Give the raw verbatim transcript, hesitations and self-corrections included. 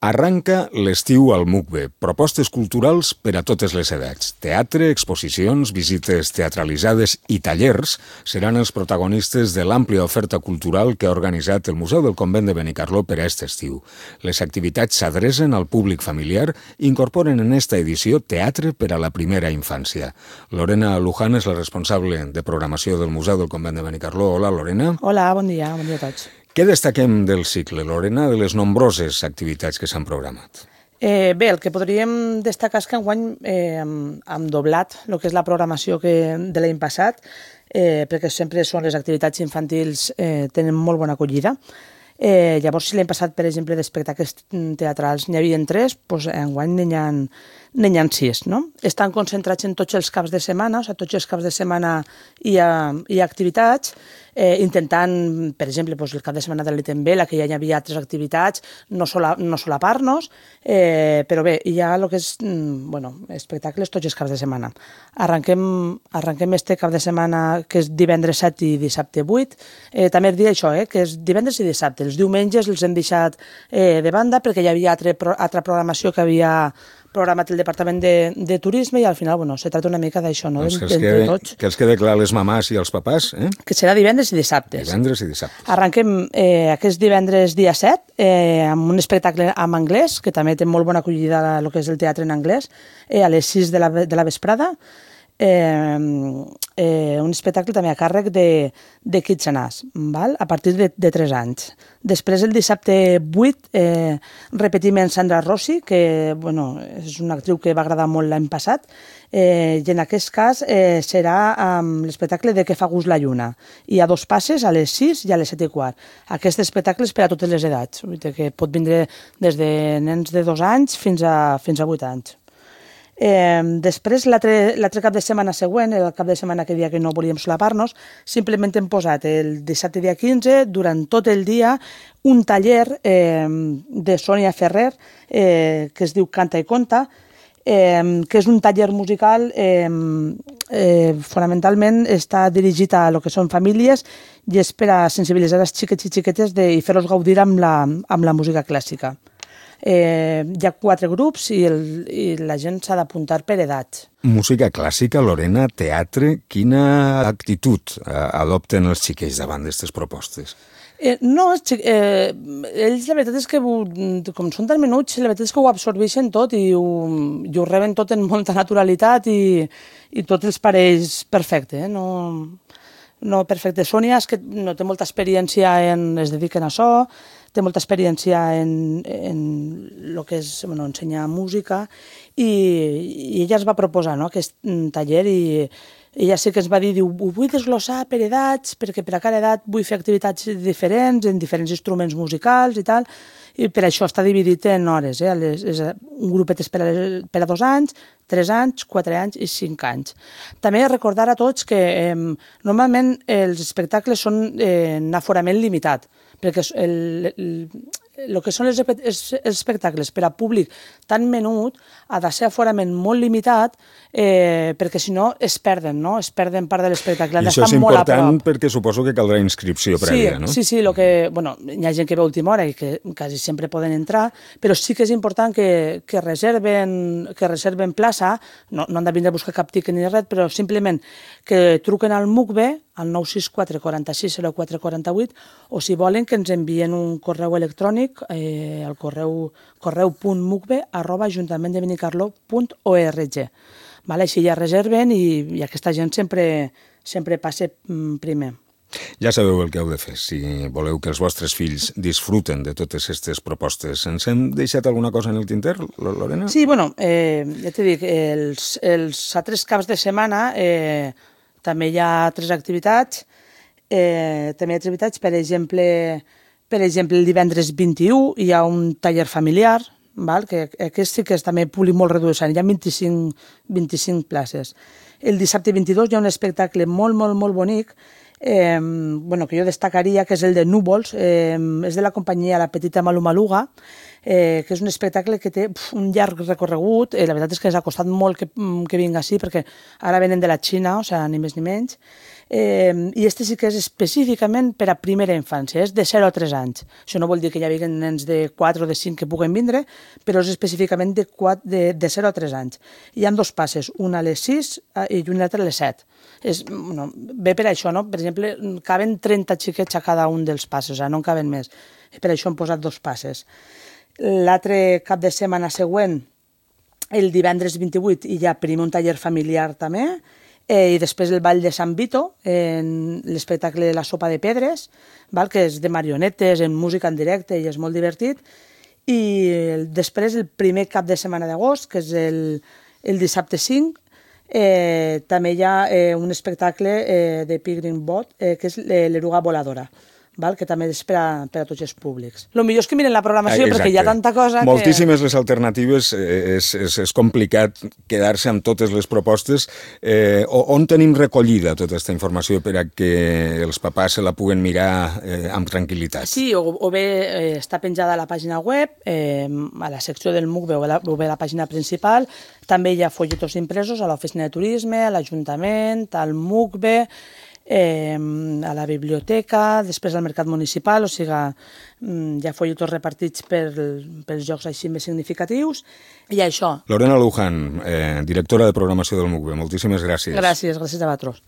Arranca l'estiu al Mugbe, propostes culturals per a totes les edats. Teatre, exposicions, visites teatralitzades i tallers seran els protagonistes de l'àmplia oferta cultural que ha organitzat el Museu del Convent de Benicarló per a aquest estiu. Les activitats s'adrecen al públic familiar i incorporen en esta edició teatre per a la primera infància. Lorena Luján és la responsable de programació del Museu del Convent de Benicarló. Hola, Lorena. Hola, bon dia, bon dia a tots. Què destaquem del cicle, Lorena, de les nombroses activitats que s'han programat? Eh, bé, el que podríem destacar és que enguany eh, hem, hem doblat el que és la programació que, de l'any passat, eh, perquè sempre són les activitats infantils eh, tenen molt bona acollida. Eh, llavors, si l'any passat, per exemple, d'espectacles teatrals n'hi havia tres, doncs enguany n'hi ha, n'hi ha sis, no? Estan concentrats en tots els caps de setmana, o sigui, tots els caps de setmana hi ha, hi ha activitats, eh, intentant, per exemple, doncs, el cap de setmana de l'Itemvela, que ja hi havia altres activitats, no, sola, no solapar-nos, eh, però bé, hi ha el que és, bueno, espectacles tots els caps de setmana. Arranquem, arranquem este cap de setmana, que és divendres set i dissabte vuit, eh, també es diu això, eh, que és divendres i dissabte. Els diumenges els hem deixat eh, de banda perquè hi havia altra, altra programació que havia programat el Departament de, de Turisme i al final, bueno, se trata una mica d'això, no? Doncs que, els quede, tots. que els quede clar les mamàs i els papàs, eh? Que serà divendres i dissabtes. Divendres i dissabtes. Arranquem eh, aquest divendres dia set eh, amb un espectacle en anglès, que també té molt bona acollida el que és el teatre en anglès, eh, a les sis de la, de la vesprada. Eh, eh, un espectacle també a càrrec de, de Kids and Us, val? A partir de, de tres anys. Després, el dissabte vuit, eh, repetim en Sandra Rossi, que bueno, és una actriu que va agradar molt l'any passat, eh, i en aquest cas eh, serà amb l'espectacle de Què fa gust la lluna. Hi ha dos passes, a les sis i a les set i quart. Aquest espectacle és per a totes les edats, que pot vindre des de nens de dos anys fins a, fins a vuit anys. Eh, després, l'altre cap de setmana següent, el cap de setmana que dia que no volíem solapar-nos, simplement hem posat el dissabte dia quinze, durant tot el dia, un taller eh, de Sònia Ferrer, eh, que es diu Canta i Conta, eh, que és un taller musical, eh, eh, fonamentalment està dirigit a lo que són famílies i és per a sensibilitzar els xiquets i xiquetes de, i fer-los gaudir amb la, amb la música clàssica. Eh, hi ha quatre grups i, el, i la gent s'ha d'apuntar per edats. Música clàssica, Lorena, teatre, quina actitud eh, adopten els xiquets davant d'aquestes propostes? Eh, no, eh, ells la veritat és que, com són tan menuts, la veritat és que ho absorbeixen tot i ho, i ho reben tot en molta naturalitat i, i tot els pareix perfecte, eh? No, no perfecte. Sònia és que no té molta experiència en... es dediquen a això, té molta experiència en, en el que és bueno, ensenyar música i, i ella es va proposar, no?, aquest taller i ella sí que ens va dir, diu, ho vull desglossar per edats, perquè per a cada edat vull fer activitats diferents, en diferents instruments musicals i tal, i per això està dividit en hores, eh? Les, és un grupet és per a, per a dos anys, tres anys, quatre anys i cinc anys. També recordar a tots que eh, normalment els espectacles són eh, en aforament limitat, perquè el, el, el que són els, els espectacles per a públic tan menut ha de ser aforament molt limitat eh, perquè si no es perden, no? Es perden part de l'espectacle. I això és important perquè suposo que caldrà inscripció prèvia, sí, no? Sí, sí, lo que, bueno, hi ha gent que ve a última hora i que quasi sempre poden entrar, però sí que és important que, que, reserven, que reserven plaça, no, no han de vindre a buscar cap tiquet ni res, però simplement que truquen al Mugbe, al nou sis quatre quatre sis zero quatre quatre vuit, o si volen que ens envien un correu electrònic eh, al correu correu punt mugbe arroba ajuntament de benicarló punt org. Vale? Així ja reserven i, i aquesta gent sempre, sempre passa primer. Ja sabeu el que heu de fer si voleu que els vostres fills disfruten de totes aquestes propostes. Ens hem deixat alguna cosa en el tinter, Lorena? Sí, bueno, eh, ja t'he dit, els, els altres caps de setmana eh, també hi ha altres activitats, eh, també hi ha activitats, per exemple, per exemple, el divendres vint-i-u hi ha un taller familiar, val? Que aquest sí que és també públic molt reduït, hi ha vint-i-cinc, vint-i-cinc places. El dissabte vint-i-dos hi ha un espectacle molt, molt, molt bonic, eh, bueno, que jo destacaria, que és el de Núvols, eh, és de la companyia La Petita Malumaluga, eh, que és un espectacle que té uf, un llarg recorregut. Eh, la veritat és que ens ha costat molt que, que vinga així, perquè ara venen de la Xina, o sigui, ni més ni menys. Eh, I este sí que és específicament per a primera infància, és de zero a tres anys. Això no vol dir que hi hagi nens de quatre o de cinc que puguen vindre, però és específicament de, quatre, de, de zero a tres anys. Hi ha dos passes, una a les sis i un altre a les set. És, bueno, bé per això, no? Per exemple, caben trenta xiquets a cada un dels passes, o sigui, no en caben més. Per això hem posat dos passes. L'altre cap de setmana següent, el divendres vint-i-vuit, hi ha primer un taller familiar també, eh, i després el ball de Sant Vito, en l'espectacle de la sopa de pedres, val? Que és de marionetes, en música en directe, i és molt divertit. I el, després el primer cap de setmana d'agost, que és el, el dissabte cinc, eh, també hi ha eh, un espectacle eh, de Pilgrim Boat, eh, que és l'eruga voladora. Val? Que també és per a, per a tots els públics. El millor és que miren la programació, Exacte. Perquè hi ha tanta cosa Moltíssimes que... les alternatives, eh, és, és, és complicat quedar-se amb totes les propostes. Eh, on tenim recollida tota aquesta informació per a que els papàs se la puguen mirar eh, amb tranquil·litat? Sí, o, o bé eh, està penjada a la pàgina web, eh, a la secció del M U C B o, la, o bé a la pàgina principal. També hi ha folletos impresos a l'oficina de turisme, a l'Ajuntament, al M U C B, Eh, a la biblioteca, després al mercat municipal, o sigui, hi ha folletos repartits per, pels jocs així més significatius, i això. Lorena Luján, eh, directora de programació del M U C B, moltíssimes gràcies. Gràcies, gràcies a vosaltres.